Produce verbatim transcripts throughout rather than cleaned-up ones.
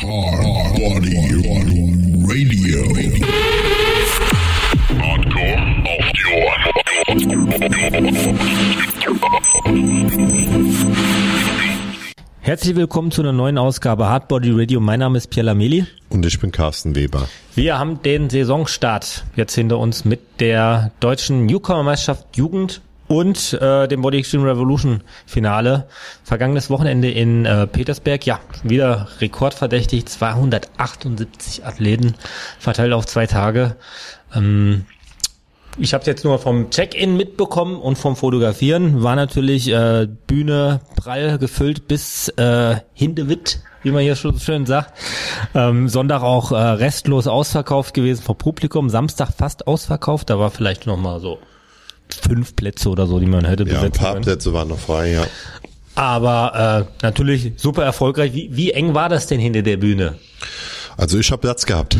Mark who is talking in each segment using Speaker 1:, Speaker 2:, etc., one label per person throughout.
Speaker 1: Hard Body Radio. Hardcore auf die Ohren.
Speaker 2: Herzlich willkommen zu einer neuen Ausgabe Hard Body Radio. Mein Name ist Pierre Lameli.
Speaker 3: Und ich bin Carsten Weber.
Speaker 2: Wir haben den Saisonstart jetzt hinter uns mit der deutschen Newcomer-Meisterschaft Jugend und äh, dem Body Extreme Revolution Finale. Vergangenes Wochenende in äh, Petersberg. Ja, wieder rekordverdächtig. zweihundertachtundsiebzig Athleten verteilt auf zwei Tage. Ähm, Ich habe es jetzt nur vom Check-in mitbekommen und vom Fotografieren. War natürlich äh, Bühne prall gefüllt bis äh, Hindewitt, wie man hier schon so schön sagt. Ähm, Sonntag auch äh, restlos ausverkauft gewesen vom Publikum. Samstag fast ausverkauft. Da war vielleicht noch mal so fünf Plätze oder so, die man hätte besetzen können.
Speaker 3: Ja, ein paar Plätze waren noch frei, ja.
Speaker 2: Aber äh, natürlich super erfolgreich. Wie, wie eng war das denn hinter der Bühne?
Speaker 3: Also ich habe Platz gehabt.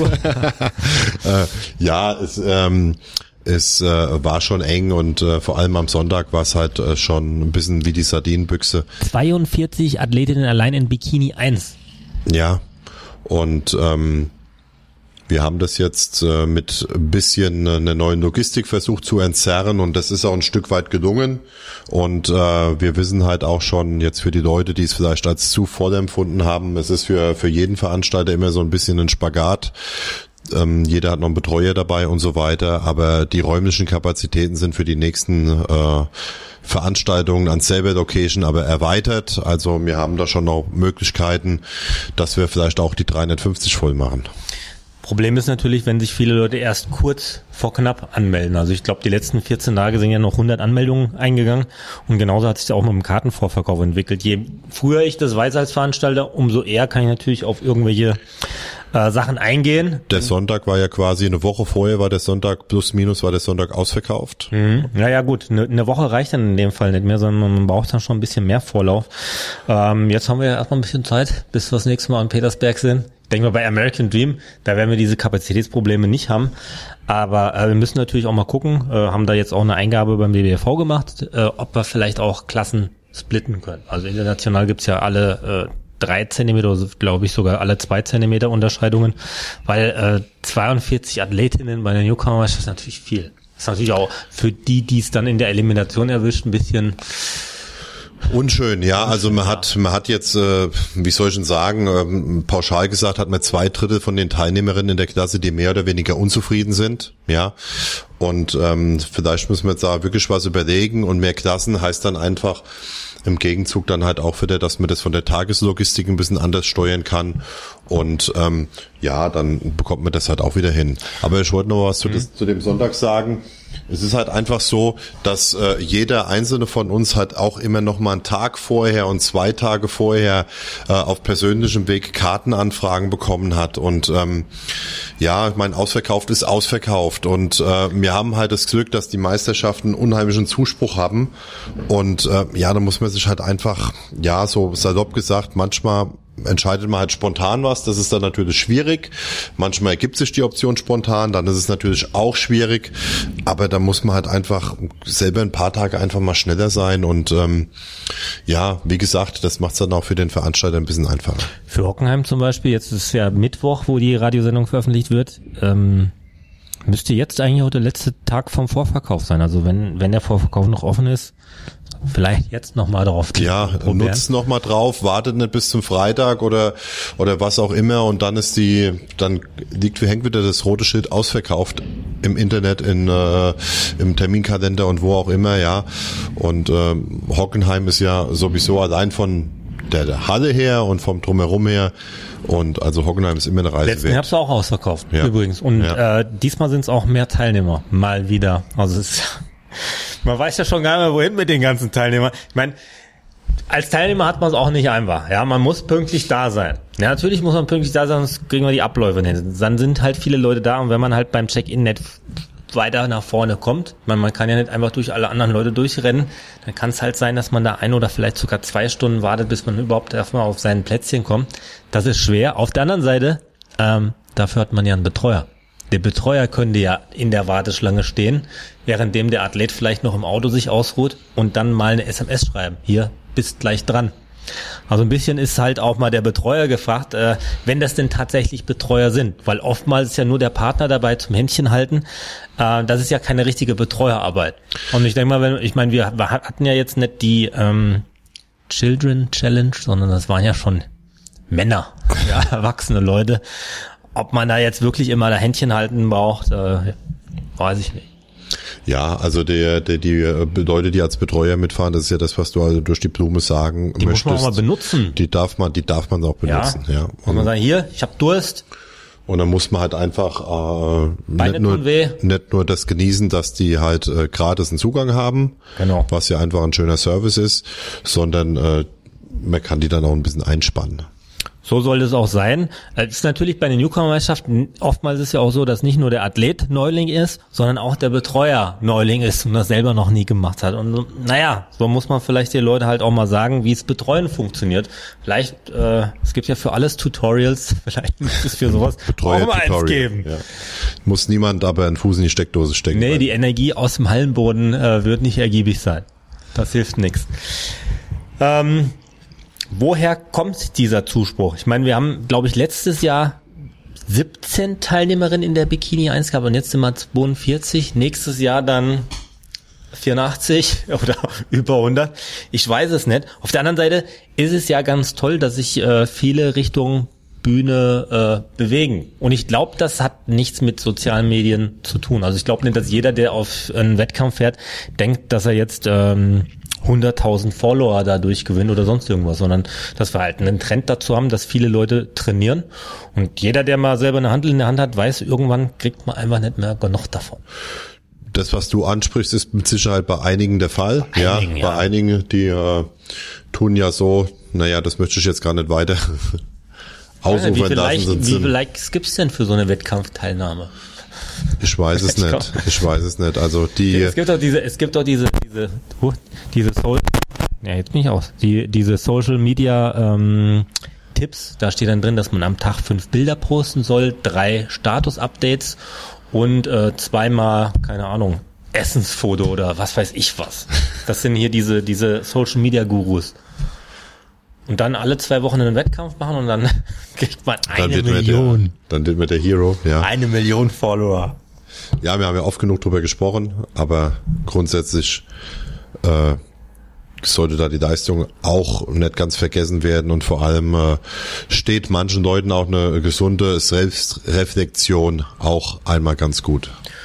Speaker 3: äh, ja, es, ähm, es äh, war schon eng und äh, vor allem am Sonntag war es halt äh, schon ein bisschen wie die Sardinenbüchse.
Speaker 2: zweiundvierzig Athletinnen allein in Bikini eins.
Speaker 3: Ja, und ähm, wir haben das jetzt äh, mit ein bisschen einer neuen Logistik versucht zu entzerren und das ist auch ein Stück weit gelungen und äh, wir wissen halt auch schon jetzt für die Leute, die es vielleicht als zu voll empfunden haben, es ist für für jeden Veranstalter immer so ein bisschen ein Spagat. Ähm, jeder hat noch einen Betreuer dabei und so weiter, aber die räumlichen Kapazitäten sind für die nächsten äh, Veranstaltungen an selber Location aber erweitert. Also wir haben da schon noch Möglichkeiten, dass wir vielleicht auch die dreihundertfünfzig voll machen.
Speaker 2: Problem ist natürlich, wenn sich viele Leute erst kurz vor knapp anmelden. Also ich glaube, die letzten vierzehn Tage sind ja noch hundert Anmeldungen eingegangen und genauso hat sich das auch mit dem Kartenvorverkauf entwickelt. Je früher ich das weiß als Veranstalter, umso eher kann ich natürlich auf irgendwelche äh, Sachen eingehen.
Speaker 3: Der Sonntag war ja quasi eine Woche vorher, war der Sonntag plus minus, war der Sonntag ausverkauft.
Speaker 2: Mhm. Ja, ja gut, eine, eine Woche reicht dann in dem Fall nicht mehr, sondern man braucht dann schon ein bisschen mehr Vorlauf. Ähm, jetzt haben wir ja erstmal ein bisschen Zeit, bis wir das nächste Mal in Petersberg sind. Ich denke mal, bei American Dream, da werden wir diese Kapazitätsprobleme nicht haben. Aber äh, wir müssen natürlich auch mal gucken, äh, haben da jetzt auch eine Eingabe beim D B V gemacht, äh, ob wir vielleicht auch Klassen splitten können. Also international gibt's ja alle äh, drei Zentimeter, glaube ich sogar alle zwei Zentimeter Unterscheidungen, weil äh, zweiundvierzig Athletinnen bei der Newcomer, das ist natürlich viel. Das ist natürlich auch für die, die es dann in der Elimination erwischt, ein bisschen...
Speaker 3: Unschön, ja, also man hat man hat jetzt, äh, wie soll ich denn sagen, ähm, pauschal gesagt hat man zwei Drittel von den Teilnehmerinnen in der Klasse, die mehr oder weniger unzufrieden sind, ja, und ähm, vielleicht müssen wir jetzt da wirklich was überlegen und mehr Klassen heißt dann einfach im Gegenzug dann halt auch wieder, dass man das von der Tageslogistik ein bisschen anders steuern kann und ähm, ja, dann bekommt man das halt auch wieder hin. Aber ich wollte noch was zu, mhm. das, zu dem Sonntag sagen. Es ist halt einfach so, dass äh, jeder einzelne von uns halt auch immer noch mal einen Tag vorher und zwei Tage vorher äh, auf persönlichem Weg Kartenanfragen bekommen hat und ähm, ja, ich meine, ausverkauft ist ausverkauft und äh, wir haben halt das Glück, dass die Meisterschaften einen unheimlichen Zuspruch haben und äh, ja, da muss man sich halt einfach, ja, so salopp gesagt, manchmal entscheidet man halt spontan was, das ist dann natürlich schwierig. Manchmal ergibt sich die Option spontan, dann ist es natürlich auch schwierig, aber da muss man halt einfach selber ein paar Tage einfach mal schneller sein und ähm, ja, wie gesagt, das macht es dann auch für den Veranstalter ein bisschen einfacher.
Speaker 2: Für Hockenheim zum Beispiel, jetzt ist ja Mittwoch, wo die Radiosendung veröffentlicht wird, ähm, müsste jetzt eigentlich auch der letzte Tag vom Vorverkauf sein, also wenn wenn der Vorverkauf noch offen ist, vielleicht jetzt nochmal drauf.
Speaker 3: Ja, nutzt nochmal drauf, wartet nicht bis zum Freitag oder oder was auch immer und dann ist die, dann liegt, hängt wieder das rote Schild ausverkauft im Internet, in äh, im Terminkalender und wo auch immer, ja. Und äh, Hockenheim ist ja sowieso allein von der, der Halle her und vom Drumherum her und also Hockenheim ist immer eine Reise
Speaker 2: Letzten
Speaker 3: wert.
Speaker 2: Herbst auch ausverkauft,
Speaker 3: ja.
Speaker 2: übrigens. Und
Speaker 3: ja.
Speaker 2: äh, diesmal sind es auch mehr Teilnehmer, mal wieder. Also es ist man weiß ja schon gar nicht mehr, wohin mit den ganzen Teilnehmern. Ich meine, als Teilnehmer hat man es auch nicht einfach. Ja, man muss pünktlich da sein. Ja, natürlich muss man pünktlich da sein, sonst kriegen wir die Abläufe nicht. Dann sind halt viele Leute da und wenn man halt beim Check-in nicht weiter nach vorne kommt, man, man kann ja nicht einfach durch alle anderen Leute durchrennen, dann kann es halt sein, dass man da ein oder vielleicht sogar zwei Stunden wartet, bis man überhaupt erstmal auf sein Plätzchen kommt. Das ist schwer. Auf der anderen Seite, ähm, dafür hat man ja einen Betreuer. Der Betreuer könnte ja in der Warteschlange stehen, währenddem der Athlet vielleicht noch im Auto sich ausruht und dann mal eine S M S schreiben. Hier, bist gleich dran. Also ein bisschen ist halt auch mal der Betreuer gefragt, äh, wenn das denn tatsächlich Betreuer sind, weil oftmals ist ja nur der Partner dabei zum Händchen halten. Äh, das ist ja keine richtige Betreuerarbeit. Und ich denke mal, wenn, ich meine, wir hatten ja jetzt nicht die ähm, Children Challenge, sondern das waren ja schon Männer, ja, erwachsene Leute. Ob man da jetzt wirklich immer da Händchen halten braucht, äh, weiß ich nicht.
Speaker 3: Ja, also der, der, die Leute, die als Betreuer mitfahren, das ist ja das, was du also durch die Blume sagen
Speaker 2: die
Speaker 3: möchtest.
Speaker 2: Die muss man auch mal benutzen.
Speaker 3: Die darf man, die darf man auch benutzen, ja. ja.
Speaker 2: Und man sagt, hier, ich habe Durst.
Speaker 3: Und dann muss man halt einfach äh,
Speaker 2: Beine
Speaker 3: nicht, nur,
Speaker 2: tun weh.
Speaker 3: nicht nur das genießen, dass die halt äh, gratis einen Zugang haben,
Speaker 2: genau.
Speaker 3: was ja einfach ein schöner Service ist, sondern äh, man kann die dann auch ein bisschen einspannen.
Speaker 2: So soll es auch sein. Es ist natürlich bei den Newcomer-Meisterschaften, oftmals ist ja auch so, dass nicht nur der Athlet Neuling ist, sondern auch der Betreuer Neuling ist und das selber noch nie gemacht hat. Und naja, so muss man vielleicht den Leuten halt auch mal sagen, wie es Betreuen funktioniert. Vielleicht, äh, es gibt ja für alles Tutorials, vielleicht muss es für sowas auch mal eins geben.
Speaker 3: Ja. Muss niemand aber einen Fuß in die Steckdose stecken.
Speaker 2: Nee, die Energie aus dem Hallenboden äh, wird nicht ergiebig sein. Das hilft nichts. Ähm, Woher kommt dieser Zuspruch? Ich meine, wir haben, glaube ich, letztes Jahr siebzehn Teilnehmerinnen in der Bikini eins gehabt und jetzt sind wir zweiundvierzig. Nächstes Jahr dann vierundachtzig oder über hundert. Ich weiß es nicht. Auf der anderen Seite ist es ja ganz toll, dass sich äh, viele Richtung Bühne äh, bewegen. Und ich glaube, das hat nichts mit sozialen Medien zu tun. Also ich glaube nicht, dass jeder, der auf einen Wettkampf fährt, denkt, dass er jetzt ähm, hunderttausend Follower dadurch gewinnen oder sonst irgendwas, sondern dass wir halt einen Trend dazu haben, dass viele Leute trainieren und jeder, der mal selber eine Handel in der Hand hat, weiß, irgendwann kriegt man einfach nicht mehr genug davon.
Speaker 3: Das, was du ansprichst, ist mit Sicherheit bei einigen der Fall.
Speaker 2: Bei einigen,
Speaker 3: ja, bei
Speaker 2: ja.
Speaker 3: einigen, die äh, tun ja so, naja, das möchte ich jetzt gar nicht weiter ausufern
Speaker 2: wie viel
Speaker 3: lassen.
Speaker 2: Like, wie viele Likes gibt's denn für so eine Wettkampfteilnahme?
Speaker 3: Ich weiß es nicht. Ich weiß es nicht. Also die.
Speaker 2: Es gibt doch diese, es gibt doch diese, diese, uh, diese Soul, ja, jetzt bin ich aus. Die, diese Social Media ähm, Tipps. Da steht dann drin, dass man am Tag fünf Bilder posten soll, drei Status-Updates und äh, zweimal, keine Ahnung, Essensfoto oder was weiß ich was. Das sind hier diese, diese Social Media Gurus. Und dann alle zwei Wochen einen Wettkampf machen und dann kriegt man eine
Speaker 3: dann
Speaker 2: Million.
Speaker 3: Der, dann wird man der Hero, ja.
Speaker 2: Eine Million Follower.
Speaker 3: Ja, wir haben ja oft genug drüber gesprochen, aber grundsätzlich äh, sollte da die Leistung auch nicht ganz vergessen werden und vor allem äh, steht manchen Leuten auch eine gesunde Selbstreflexion auch einmal ganz gut.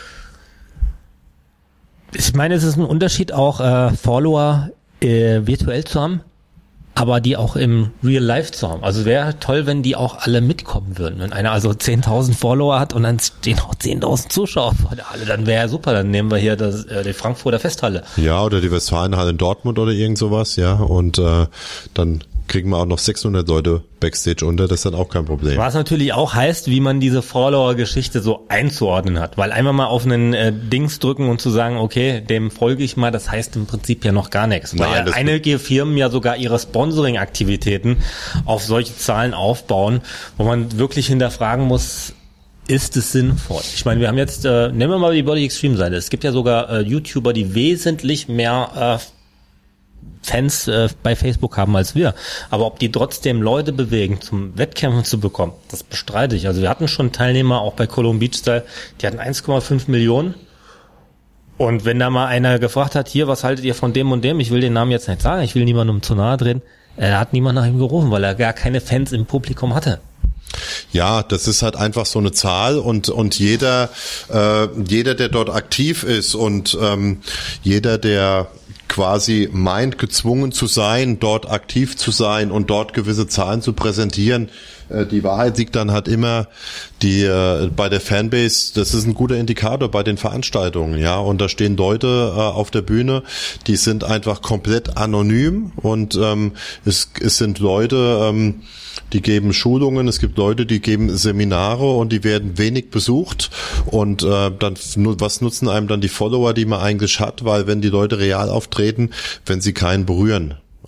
Speaker 2: Ich meine, es ist ein Unterschied auch, äh, Follower äh, virtuell zu haben, aber die auch im Real Life zu haben. Also wäre toll, wenn die auch alle mitkommen würden. Wenn einer also zehntausend Follower hat und dann stehen auch zehntausend Zuschauer vor der Halle, dann wäre ja super. Dann nehmen wir hier das, äh, die Frankfurter Festhalle.
Speaker 3: Ja, oder die Westfalenhalle in Dortmund oder irgend sowas, ja. Und äh, dann kriegen wir auch noch sechshundert Leute Backstage unter, das ist dann auch kein Problem.
Speaker 2: Was natürlich auch heißt, wie man diese Follower-Geschichte so einzuordnen hat. Weil einfach mal auf einen äh, Dings drücken und zu sagen, okay, dem folge ich mal, das heißt im Prinzip ja noch gar nichts. Weil
Speaker 3: Nein,
Speaker 2: ja einige Firmen ja sogar ihre Sponsoring-Aktivitäten auf solche Zahlen aufbauen, wo man wirklich hinterfragen muss, ist es sinnvoll? Ich meine, wir haben jetzt, äh, nehmen wir mal die Body Extreme-Seite. Es gibt ja sogar äh, YouTuber, die wesentlich mehr äh, Fans äh, bei Facebook haben als wir. Aber ob die trotzdem Leute bewegen, zum Wettkämpfen zu bekommen, das bestreite ich. Also wir hatten schon Teilnehmer, auch bei Cologne Beach Style, die hatten eins Komma fünf Millionen. Und wenn da mal einer gefragt hat, hier, was haltet ihr von dem und dem? Ich will den Namen jetzt nicht sagen, ich will niemandem zu nahe drehen. Er hat niemand nach ihm gerufen, weil er gar keine Fans im Publikum hatte.
Speaker 3: Ja, das ist halt einfach so eine Zahl und und jeder äh, jeder, der dort aktiv ist und ähm, jeder, der quasi meint, gezwungen zu sein, dort aktiv zu sein und dort gewisse Zahlen zu präsentieren. Die Wahrheit liegt dann halt immer die äh, bei der Fanbase, das ist ein guter Indikator bei den Veranstaltungen, ja, und da stehen Leute äh, auf der Bühne, die sind einfach komplett anonym und ähm, es, es sind Leute, ähm, die geben Schulungen, es gibt Leute, die geben Seminare und die werden wenig besucht und äh, dann was nutzen einem dann die Follower, die man eigentlich hat, weil wenn die Leute real auftreten, wenn sie keinen berühren.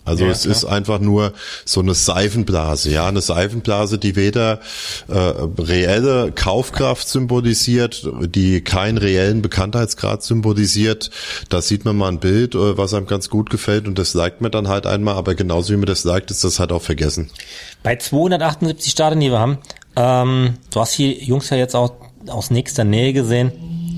Speaker 3: Also
Speaker 2: Ja,
Speaker 3: es
Speaker 2: klar.
Speaker 3: ist einfach nur so eine Seifenblase, ja, eine Seifenblase, die weder äh, reelle Kaufkraft symbolisiert, die keinen reellen Bekanntheitsgrad symbolisiert. Da sieht man mal ein Bild, äh, was einem ganz gut gefällt und das liked man dann halt einmal, aber genauso wie man das liked, ist das halt auch vergessen.
Speaker 2: Bei zweihundertachtundsiebzig Stadien, die wir haben, ähm, du hast die Jungs ja jetzt auch aus nächster Nähe gesehen.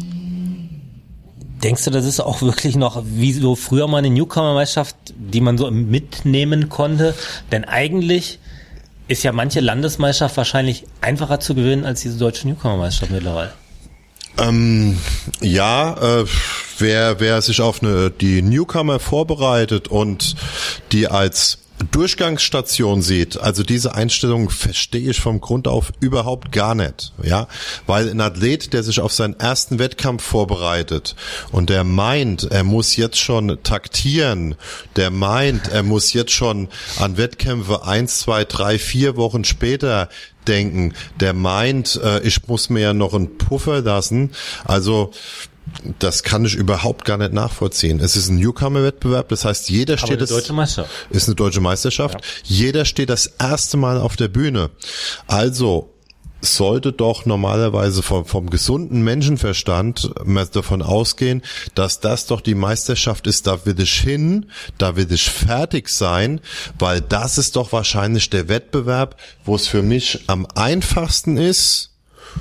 Speaker 2: Denkst du, das ist auch wirklich noch wie so früher mal eine Newcomer-Meisterschaft, die man so mitnehmen konnte? Denn eigentlich ist ja manche Landesmeisterschaft wahrscheinlich einfacher zu gewinnen als diese deutsche Newcomer-Meisterschaft mittlerweile.
Speaker 3: Ähm, ja, äh, wer, wer sich auf eine, die Newcomer vorbereitet und die als Durchgangsstation sieht, also diese Einstellung verstehe ich vom Grund auf überhaupt gar nicht, ja, weil ein Athlet, der sich auf seinen ersten Wettkampf vorbereitet und der meint, er muss jetzt schon taktieren, der meint, er muss jetzt schon an Wettkämpfe eins, zwei, drei, vier Wochen später denken, der meint, äh, ich muss mir ja noch einen Puffer lassen, also das kann ich überhaupt gar nicht nachvollziehen. Es ist ein Newcomer-Wettbewerb, das heißt, jeder steht...
Speaker 2: Aber eine
Speaker 3: das,
Speaker 2: deutsche Meisterschaft.
Speaker 3: Ist eine deutsche Meisterschaft. Ja. Jeder steht das erste Mal auf der Bühne. Also sollte doch normalerweise vom, vom gesunden Menschenverstand man davon ausgehen, dass das doch die Meisterschaft ist, da will ich hin, da will ich fertig sein, weil das ist doch wahrscheinlich der Wettbewerb, wo es für mich am einfachsten ist,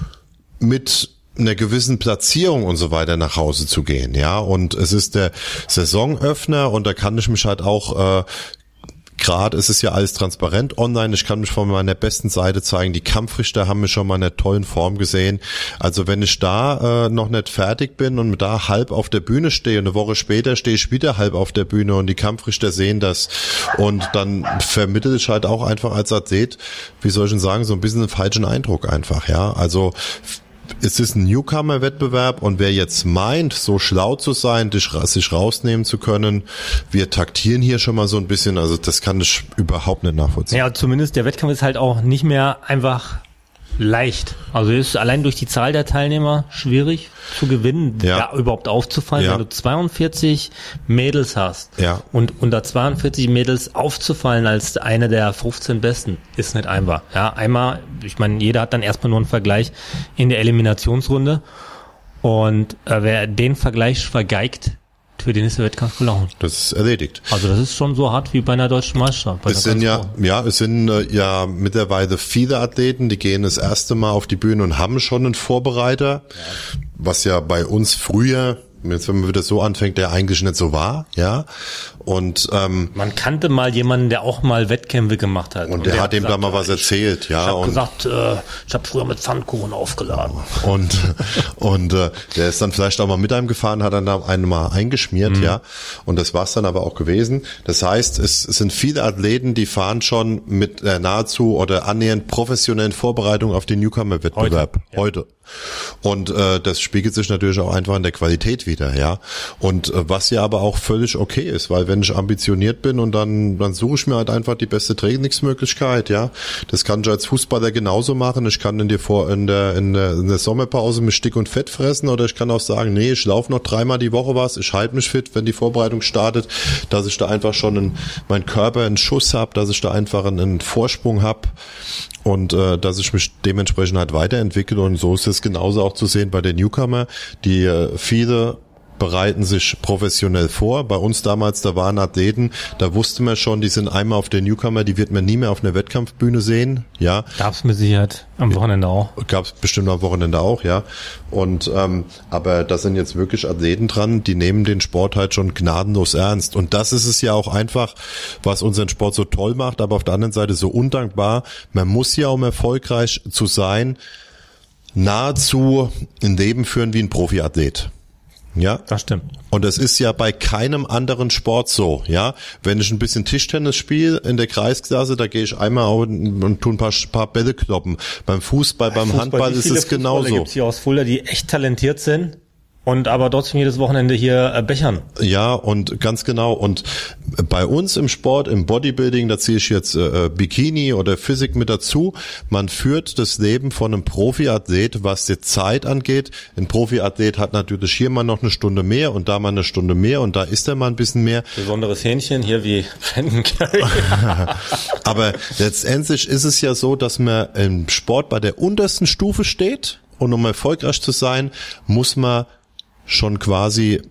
Speaker 3: mit einer gewissen Platzierung und so weiter nach Hause zu gehen, ja, und es ist der Saisonöffner und da kann ich mich halt auch, äh, gerade ist es ja alles transparent online, ich kann mich von meiner besten Seite zeigen, die Kampfrichter haben mich schon mal in einer tollen Form gesehen, also wenn ich da äh, noch nicht fertig bin und da halb auf der Bühne stehe und eine Woche später stehe ich wieder halb auf der Bühne und die Kampfrichter sehen das und dann vermittle ich halt auch einfach als Athlet, wie soll ich denn sagen, so ein bisschen einen falschen Eindruck einfach, ja, also es ist ein Newcomer-Wettbewerb und wer jetzt meint, so schlau zu sein, sich rausnehmen zu können, wir taktieren hier schon mal so ein bisschen, also das kann ich überhaupt nicht nachvollziehen.
Speaker 2: Ja, zumindest der Wettkampf ist halt auch nicht mehr einfach leicht. Also ist allein durch die Zahl der Teilnehmer schwierig zu gewinnen,
Speaker 3: ja.
Speaker 2: da überhaupt aufzufallen,
Speaker 3: ja.
Speaker 2: wenn du zweiundvierzig Mädels hast
Speaker 3: ja.
Speaker 2: und unter zweiundvierzig Mädels aufzufallen als eine der fünfzehn Besten, ist nicht einfach. Ja, einmal, ich meine, jeder hat dann erstmal nur einen Vergleich in der Eliminationsrunde und äh, wer den Vergleich vergeigt, für den ist der Wettkampf gelaufen.
Speaker 3: Das ist erledigt.
Speaker 2: Also das ist schon so hart wie bei einer deutschen Meisterschaft.
Speaker 3: Es sind ja, ja, es sind äh, ja mittlerweile viele Athleten, die gehen das erste Mal auf die Bühne und haben schon einen Vorbereiter, ja. was ja bei uns früher, jetzt wenn man wieder so anfängt, der eigentlich nicht so war, ja. Und ähm,
Speaker 2: man kannte mal jemanden, der auch mal Wettkämpfe gemacht hat.
Speaker 3: Und, und der, der hat ihm da mal was erzählt, ja.
Speaker 2: Ich habe
Speaker 3: und
Speaker 2: gesagt, äh, ich habe früher mit Pfannkuchen aufgeladen.
Speaker 3: Und und äh, der ist dann vielleicht auch mal mit einem gefahren, hat dann da einen mal eingeschmiert, mhm. ja. Und das war's dann aber auch gewesen. Das heißt, es, es sind viele Athleten, die fahren schon mit äh, nahezu oder annähernd professionellen Vorbereitungen auf den Newcomer-Wettbewerb.
Speaker 2: Heute. Ja.
Speaker 3: Heute. Und äh, das spiegelt sich natürlich auch einfach in der Qualität wieder, ja. Und äh, was ja aber auch völlig okay ist, weil wenn ich ambitioniert bin und dann dann suche ich mir halt einfach die beste Trainingsmöglichkeit, ja. Das kann ich als Fußballer genauso machen. Ich kann in der vor in der in der, in der Sommerpause mich dick und fett fressen oder ich kann auch sagen, nee, ich laufe noch dreimal die Woche was, ich halte mich fit, wenn die Vorbereitung startet, dass ich da einfach schon in mein Körper einen Schuss habe, dass ich da einfach einen, einen Vorsprung habe. Und äh, dass ich mich dementsprechend halt weiterentwickle und so ist es genauso auch zu sehen bei den Newcomer, die äh, viele bereiten sich professionell vor. Bei uns damals, da waren Athleten, da wusste man schon, die sind einmal auf der Newcomer, die wird man nie mehr auf einer Wettkampfbühne sehen, ja.
Speaker 2: Gab's mit Sicherheit am Wochenende auch.
Speaker 3: Gab's bestimmt am Wochenende auch, ja. Und ähm, aber da sind jetzt wirklich Athleten dran, die nehmen den Sport halt schon gnadenlos ernst. Und das ist es ja auch einfach, was unseren Sport so toll macht, aber auf der anderen Seite so undankbar. Man muss ja, um erfolgreich zu sein, nahezu ein Leben führen wie ein Profiathlet. Ja,
Speaker 2: das stimmt.
Speaker 3: Und das ist ja bei keinem anderen Sport so, ja. Wenn ich ein bisschen Tischtennis spiele in der Kreisklasse, da gehe ich einmal und, und tue ein paar, paar Bälle kloppen. Beim Fußball, beim
Speaker 2: Fußball,
Speaker 3: Handball ist es genauso.
Speaker 2: Es gibt hier aus Fulda, die echt talentiert sind Und aber trotzdem jedes Wochenende hier äh, bechern.
Speaker 3: Ja, und ganz genau. Und bei uns im Sport, im Bodybuilding, da ziehe ich jetzt äh, Bikini oder Physik mit dazu. Man führt das Leben von einem Profiathlet, was die Zeit angeht. Ein Profiathlet hat natürlich hier mal noch eine Stunde mehr und da mal eine Stunde mehr und da ist er mal ein bisschen mehr.
Speaker 2: Besonderes Hähnchen hier wie Brandon Curry.
Speaker 3: Aber letztendlich ist es ja so, dass man im Sport bei der untersten Stufe steht und um erfolgreich zu sein, muss man schon quasi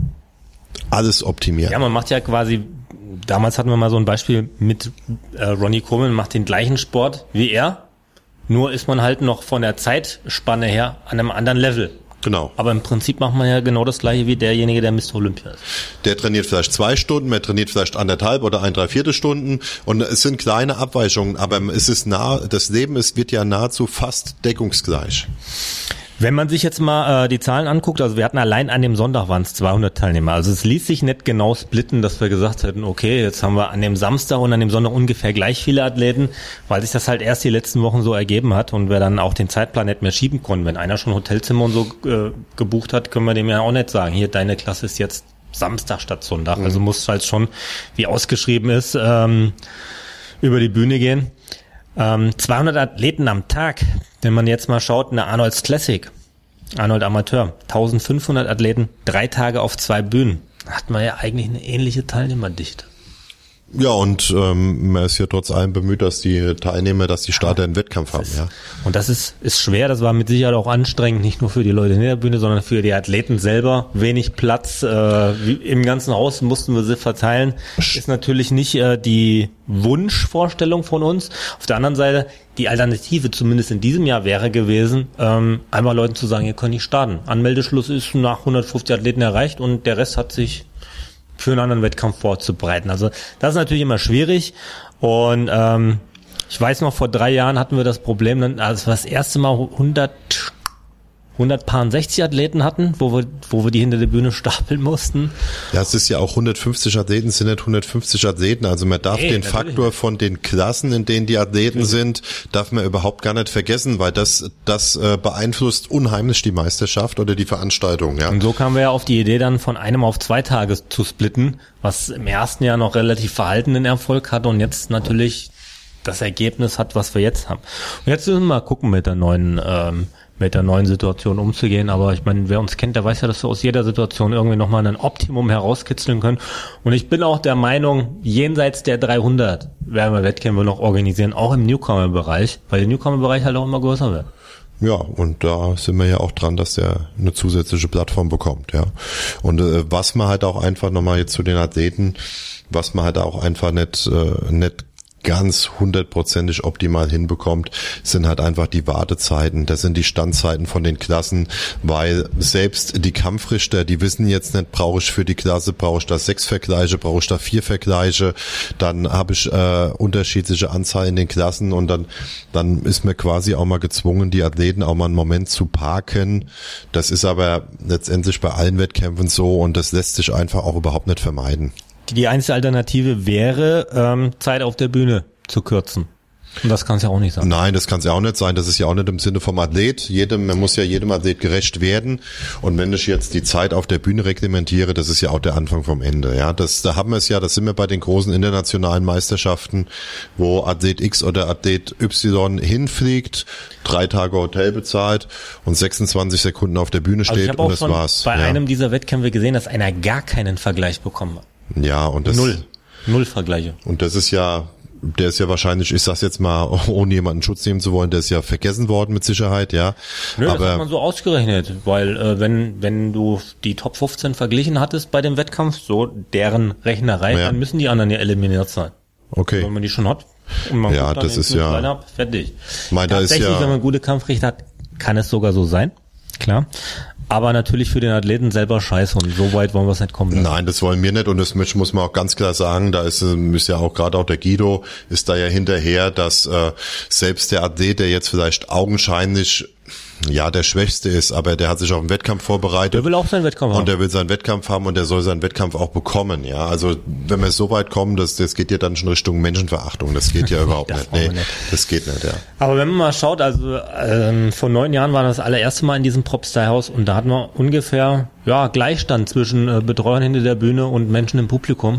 Speaker 3: alles optimieren.
Speaker 2: Ja, man macht ja quasi, damals hatten wir mal so ein Beispiel mit äh, Ronnie Coleman, macht den gleichen Sport wie er, nur ist man halt noch von der Zeitspanne her an einem anderen Level.
Speaker 3: Genau.
Speaker 2: Aber im Prinzip macht man ja genau das gleiche wie derjenige, der Mister Olympia ist.
Speaker 3: Der trainiert vielleicht zwei Stunden, der trainiert vielleicht anderthalb oder ein, drei Viertel Stunden und es sind kleine Abweichungen, aber es ist nah, das Leben ist, wird ja nahezu fast deckungsgleich.
Speaker 2: Wenn man sich jetzt mal äh, die Zahlen anguckt, also wir hatten allein an dem Sonntag waren es zweihundert Teilnehmer. Also es ließ sich nicht genau splitten, dass wir gesagt hätten, okay, jetzt haben wir an dem Samstag und an dem Sonntag ungefähr gleich viele Athleten, weil sich das halt erst die letzten Wochen so ergeben hat und wir dann auch den Zeitplan nicht mehr schieben konnten. Wenn einer schon Hotelzimmer und so äh, gebucht hat, können wir dem ja auch nicht sagen, hier, deine Klasse ist jetzt Samstag statt Sonntag. Mhm. Also muss halt schon, wie ausgeschrieben ist, ähm, über die Bühne gehen. Ähm, zweihundert Athleten am Tag, wenn man jetzt mal schaut, eine Arnold's Classic, Arnold Amateur, eintausendfünfhundert Athleten, drei Tage auf zwei Bühnen, hat man ja eigentlich eine ähnliche Teilnehmerdichte.
Speaker 3: Ja, und ähm, man ist ja trotz allem bemüht, dass die Teilnehmer, dass die Starter einen Wettkampf haben.
Speaker 2: Ist,
Speaker 3: ja.
Speaker 2: Und das ist ist schwer, das war mit Sicherheit auch anstrengend, nicht nur für die Leute in der Bühne, sondern für die Athleten selber. Wenig Platz, äh, wie, im ganzen Haus mussten wir sie verteilen. Ist natürlich nicht äh, die Wunschvorstellung von uns. Auf der anderen Seite, die Alternative, zumindest in diesem Jahr, wäre gewesen, ähm, einmal Leuten zu sagen, ihr könnt nicht starten. Anmeldeschluss ist nach hundertfünfzig Athleten erreicht und der Rest hat sich für einen anderen Wettkampf vorzubereiten. Also das ist natürlich immer schwierig und ähm, ich weiß noch, vor drei Jahren hatten wir das Problem, dann, als wir das erste Mal hundert, hundertsechzig Athleten hatten, wo wir, wo wir die hinter der Bühne stapeln mussten.
Speaker 3: Ja, es ist ja auch hundertfünfzig Athleten, sind nicht hundertfünfzig Athleten, also man darf
Speaker 2: nee,
Speaker 3: den Faktor
Speaker 2: nicht.
Speaker 3: von den Klassen, in denen die Athleten
Speaker 2: natürlich.
Speaker 3: sind, darf man überhaupt gar nicht vergessen, weil das das äh, beeinflusst unheimlich die Meisterschaft oder die Veranstaltung. Ja.
Speaker 2: Und so kamen wir ja auf die Idee, dann von einem auf zwei Tage zu splitten, was im ersten Jahr noch relativ verhaltenen Erfolg hatte und jetzt natürlich das Ergebnis hat, was wir jetzt haben. Und jetzt müssen wir mal gucken mit der neuen ähm, mit der neuen Situation umzugehen, aber ich meine, wer uns kennt, der weiß ja, dass wir aus jeder Situation irgendwie nochmal ein Optimum herauskitzeln können und ich bin auch der Meinung, jenseits der dreihundert werden wir Wettkämpfe noch organisieren, auch im Newcomer-Bereich, weil der Newcomer-Bereich halt auch immer größer wird.
Speaker 3: Ja, und da sind wir ja auch dran, dass der eine zusätzliche Plattform bekommt, ja. Und äh, was man halt auch einfach nochmal jetzt zu den Athleten, was man halt auch einfach nicht äh, nicht ganz hundertprozentig optimal hinbekommt, sind halt einfach die Wartezeiten, das sind die Standzeiten von den Klassen, weil selbst die Kampfrichter, die wissen jetzt nicht, brauche ich für die Klasse, brauche ich da sechs Vergleiche, brauche ich da vier Vergleiche, dann habe ich äh, unterschiedliche Anzahl in den Klassen und dann dann ist man quasi auch mal gezwungen, die Athleten auch mal einen Moment zu parken. Das ist aber letztendlich bei allen Wettkämpfen so und das lässt sich einfach auch überhaupt nicht vermeiden.
Speaker 2: Die einzige Alternative wäre, ähm, Zeit auf der Bühne zu kürzen. Und das kann es ja auch nicht sein.
Speaker 3: Nein, das kann es ja auch nicht sein. Das ist ja auch nicht im Sinne vom Athlet. Jedem, man muss ja jedem Athlet gerecht werden. Und wenn ich jetzt die Zeit auf der Bühne reglementiere, das ist ja auch der Anfang vom Ende. Ja, das, da haben wir es ja, das sind wir bei den großen internationalen Meisterschaften, wo Athlet X oder Athlet Y hinfliegt, drei Tage Hotel bezahlt und sechsundzwanzig Sekunden auf der Bühne steht
Speaker 2: also
Speaker 3: und das war's.
Speaker 2: Bei
Speaker 3: ja.
Speaker 2: einem dieser Wettkämpfe gesehen, dass einer gar keinen Vergleich bekommen hat.
Speaker 3: Ja, und das
Speaker 2: Null. Null Vergleiche.
Speaker 3: Und das ist ja, der ist ja wahrscheinlich, ich sag's jetzt mal, ohne jemanden Schutz nehmen zu wollen, der ist ja vergessen worden mit Sicherheit, ja.
Speaker 2: Nö,
Speaker 3: aber
Speaker 2: das hat man so ausgerechnet, weil äh, wenn wenn du die Top fünfzehn verglichen hattest bei dem Wettkampf, so deren Rechnerei, ja. Dann müssen die anderen ja eliminiert sein.
Speaker 3: Okay.
Speaker 2: Wenn man die schon hat. Und man
Speaker 3: ja, das ist ja.
Speaker 2: Line-up, fertig.
Speaker 3: Mein, da
Speaker 2: Tatsächlich,
Speaker 3: ist ja,
Speaker 2: wenn man gute Kampfrichter hat, kann es sogar so sein. Klar. Aber natürlich für den Athleten selber scheiße und so weit wollen wir es nicht kommen lassen.
Speaker 3: Nein, das wollen wir nicht und das muss man auch ganz klar sagen, da ist, ist ja auch gerade auch der Guido ist da ja hinterher, dass äh, selbst der Athlet, der jetzt vielleicht augenscheinlich ja, der Schwächste ist, aber der hat sich auf den Wettkampf vorbereitet.
Speaker 2: Der will auch seinen Wettkampf haben.
Speaker 3: Und der will seinen Wettkampf haben und der soll seinen Wettkampf auch bekommen, ja. Also, wenn wir so weit kommen, das, das geht ja dann schon Richtung Menschenverachtung. Das geht ja überhaupt
Speaker 2: das
Speaker 3: nicht. Nee,
Speaker 2: nicht.
Speaker 3: das geht nicht, ja.
Speaker 2: Aber wenn man mal schaut, also, ähm, vor neun Jahren war das allererste Mal in diesem Propstei-Haus und da hatten wir ungefähr, ja, Gleichstand zwischen äh, Betreuern hinter der Bühne und Menschen im Publikum.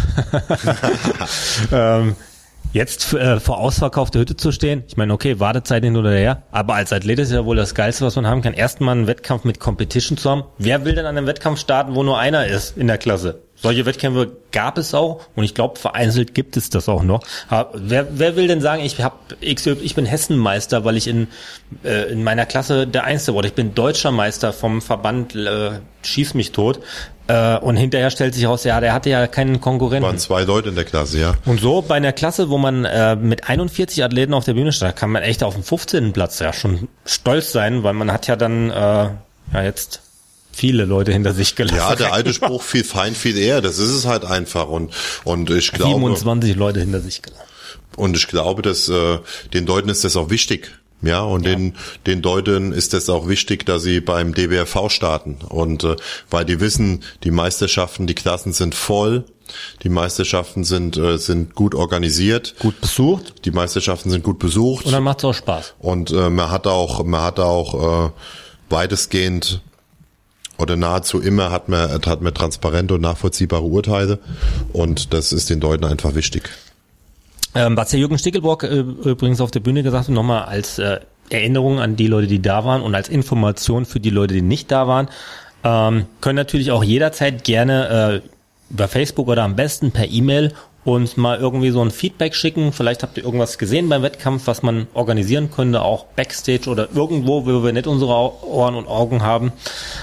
Speaker 2: ähm, Jetzt äh, vor ausverkaufter Hütte zu stehen, ich meine, okay, Wartezeit hin oder her, aber als Athlet ist ja wohl das Geilste, was man haben kann, erstmal einen Wettkampf mit Competition zu haben. Wer will denn an einem Wettkampf starten, wo nur einer ist in der Klasse? Solche Wettkämpfe gab es auch und ich glaube, vereinzelt gibt es das auch noch. Aber wer, wer will denn sagen, ich hab ich bin Hessenmeister, weil ich in äh, in meiner Klasse der Einzige wurde. Ich bin deutscher Meister vom Verband, äh, schieß mich tot. Äh, und hinterher stellt sich raus, ja, der hatte ja keinen Konkurrenten.
Speaker 3: Waren zwei Leute in der Klasse, ja.
Speaker 2: Und so bei einer Klasse, wo man äh, mit einundvierzig Athleten auf der Bühne steht, kann man echt auf dem fünfzehnten Platz ja schon stolz sein, weil man hat ja dann äh, ja jetzt viele Leute hinter sich gelassen.
Speaker 3: Ja, der alte Spruch, viel Feind, viel eher, das ist es halt einfach. Und und ich glaube
Speaker 2: siebenundzwanzig Leute hinter sich gelassen.
Speaker 3: Und ich glaube, dass äh, den Leuten ist das auch wichtig. Ja, und ja. den den Leuten ist es auch wichtig, dass sie beim D B R V starten. Und äh, weil die wissen, die Meisterschaften, die Klassen sind voll, die Meisterschaften sind äh, sind gut organisiert,
Speaker 2: gut besucht.
Speaker 3: Die Meisterschaften sind gut besucht.
Speaker 2: Und dann macht's auch Spaß.
Speaker 3: Und äh, man hat auch man hat auch äh, weitestgehend oder nahezu immer hat man hat man transparente und nachvollziehbare Urteile. Und das ist den Leuten einfach wichtig.
Speaker 2: Ähm, was der Jürgen Stickelborg äh, übrigens auf der Bühne gesagt hat, nochmal als äh, Erinnerung an die Leute, die da waren und als Information für die Leute, die nicht da waren, ähm, können natürlich auch jederzeit gerne äh, über Facebook oder am besten per E-Mail uns mal irgendwie so ein Feedback schicken. Vielleicht habt ihr irgendwas gesehen beim Wettkampf, was man organisieren könnte, auch Backstage oder irgendwo, wo wir nicht unsere Ohren und Augen haben.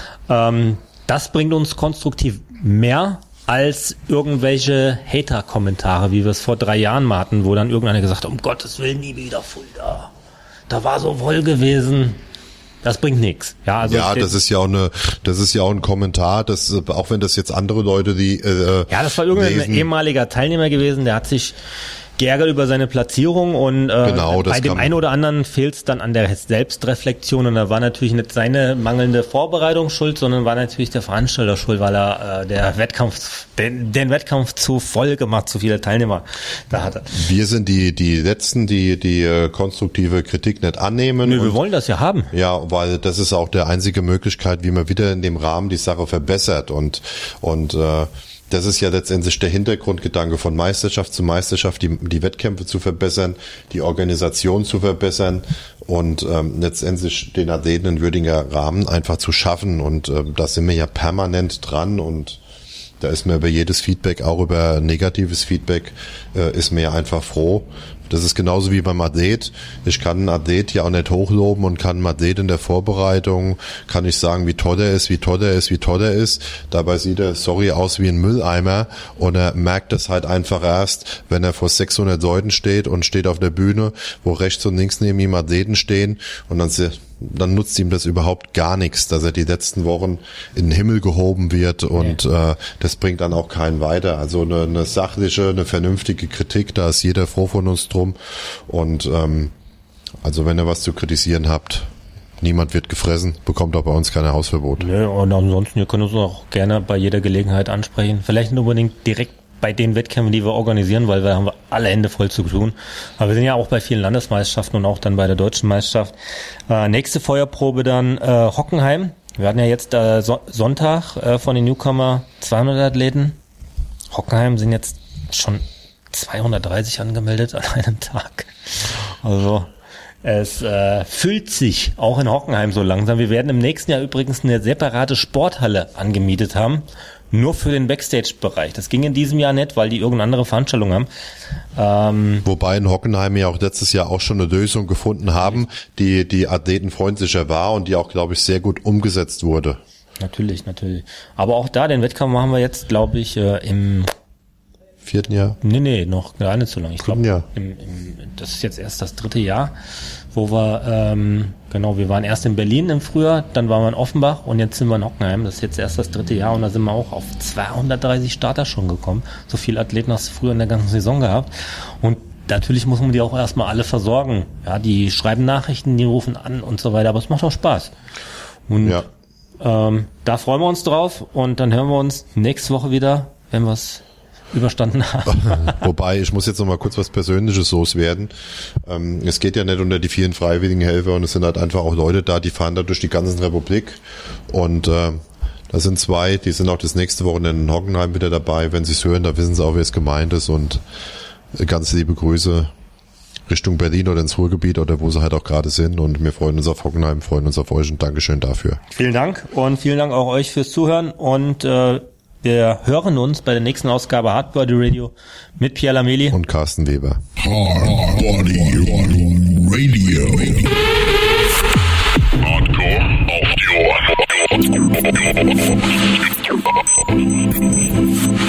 Speaker 2: Ähm, das bringt uns konstruktiv mehr als irgendwelche Hater-Kommentare, wie wir es vor drei Jahren mal hatten, wo dann irgendeiner gesagt hat, um Gottes Willen nie wieder Fulda. Da war so voll gewesen. Das bringt nichts. Ja, also
Speaker 3: ja, das ist ja auch eine, das ist ja auch ein Kommentar, das, auch wenn das jetzt andere Leute, die, äh,
Speaker 2: ja, das war irgendein lesen. ehemaliger Teilnehmer gewesen, der hat sich geärgert über seine Platzierung und äh,
Speaker 3: genau,
Speaker 2: bei dem einen oder anderen fehlt es dann an der Selbstreflexion und da war natürlich nicht seine mangelnde Vorbereitung schuld, sondern war natürlich der Veranstalter schuld, weil er äh, der Wettkampf, den, den Wettkampf zu voll gemacht, zu viele Teilnehmer da hatte.
Speaker 3: Wir sind die die Letzten, die die äh, konstruktive Kritik nicht annehmen.
Speaker 2: Nö, wir wollen das ja haben.
Speaker 3: Ja, weil das ist auch der einzige Möglichkeit, wie man wieder in dem Rahmen die Sache verbessert und und äh, das ist ja letztendlich der Hintergrundgedanke von Meisterschaft zu Meisterschaft, die, die Wettkämpfe zu verbessern, die Organisation zu verbessern und ähm, letztendlich den Athleten einen würdigen Rahmen einfach zu schaffen. Und ähm, da sind wir ja permanent dran und da ist mir über jedes Feedback, auch über negatives Feedback, äh, ist mir ja einfach froh. Das ist genauso wie beim Athlet. Ich kann einen Athlet ja auch nicht hochloben und kann einen Athlet in der Vorbereitung, kann ich sagen, wie toll er ist, wie toll er ist, wie toll er ist. Dabei sieht er, sorry, aus wie ein Mülleimer und er merkt das halt einfach erst, wenn er vor sechshundert Leuten steht und steht auf der Bühne, wo rechts und links neben ihm Athleten stehen und dann dann nutzt ihm das überhaupt gar nichts, dass er die letzten Wochen in den Himmel gehoben wird und ja. äh, das bringt dann auch keinen weiter. Also eine, eine sachliche, eine vernünftige Kritik, da ist jeder froh von uns drum und ähm, also wenn ihr was zu kritisieren habt, niemand wird gefressen, bekommt auch bei uns keine Hausverbot.
Speaker 2: Ja, und ansonsten, ihr könnt uns auch gerne bei jeder Gelegenheit ansprechen. Vielleicht nicht unbedingt direkt bei den Wettkämpfen, die wir organisieren, weil wir haben alle Hände voll zu tun. Aber wir sind ja auch bei vielen Landesmeisterschaften und auch dann bei der deutschen Meisterschaft. Äh, nächste Feuerprobe dann äh, Hockenheim. Wir hatten ja jetzt äh, so- Sonntag äh, von den Newcomer zweihundert Athleten. Hockenheim sind jetzt schon zweihundertdreißig angemeldet an einem Tag. Also es äh, füllt sich auch in Hockenheim so langsam. Wir werden im nächsten Jahr übrigens eine separate Sporthalle angemietet haben. Nur für den Backstage-Bereich. Das ging in diesem Jahr nicht, weil die irgendeine andere Veranstaltung haben. Ähm
Speaker 3: Wobei in Hockenheim ja auch letztes Jahr auch schon eine Lösung gefunden haben, die die athletenfreundlicher war und die auch, glaube ich, sehr gut umgesetzt wurde.
Speaker 2: Natürlich, natürlich. Aber auch da, den Wettkampf machen wir jetzt, glaube ich, äh, im
Speaker 3: vierten Jahr?
Speaker 2: Nee, nee, noch gar nicht so lange. Ich glaube,
Speaker 3: ja.
Speaker 2: im, im, das ist jetzt erst das dritte Jahr, wo wir, ähm, genau, wir waren erst in Berlin im Frühjahr, dann waren wir in Offenbach und jetzt sind wir in Hockenheim. Das ist jetzt erst das dritte Jahr und da sind wir auch auf zweihundertdreißig Starter schon gekommen. So viele Athleten hast du früher in der ganzen Saison gehabt. Und natürlich muss man die auch erstmal alle versorgen. Ja, die schreiben Nachrichten, die rufen an und so weiter, aber es macht auch Spaß. Und
Speaker 3: Ja.
Speaker 2: ähm, da freuen wir uns drauf und dann hören wir uns nächste Woche wieder, wenn wir es überstanden haben.
Speaker 3: Wobei, ich muss jetzt noch mal kurz was Persönliches loswerden. Ähm, es geht ja nicht unter die vielen freiwilligen Helfer und es sind halt einfach auch Leute da, die fahren da durch die ganze Republik und äh, da sind zwei, die sind auch das nächste Wochenende in Hockenheim wieder dabei. Wenn sie es hören, da wissen sie auch, wer es gemeint ist und ganz liebe Grüße Richtung Berlin oder ins Ruhrgebiet oder wo sie halt auch gerade sind und wir freuen uns auf Hockenheim, freuen uns auf euch und Dankeschön dafür.
Speaker 2: Vielen Dank und vielen Dank auch euch fürs Zuhören und äh, wir hören uns bei der nächsten Ausgabe Hardbody Radio mit Pierre Lameli
Speaker 3: Und Carsten Weber.
Speaker 1: Hardbody Radio. Hardcore auf die Ohren.